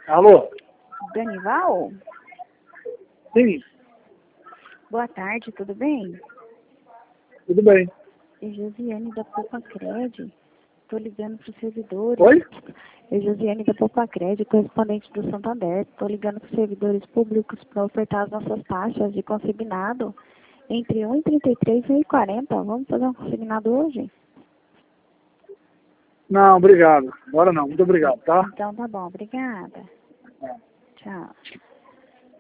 Alô? Danival? Sim, Boa tarde, tudo bem? tudo bem. É Josiane da Popacred. Estou ligando para os servidores. Oi? É Josiane da Popacred, correspondente do Santander. Estou ligando para os servidores públicos para ofertar as nossas taxas de consignado entre 1,33 e 1,40. Vamos fazer um consignado hoje? Não, obrigado. Agora não, muito obrigado, tá? Então tá bom, obrigada. É. Tchau.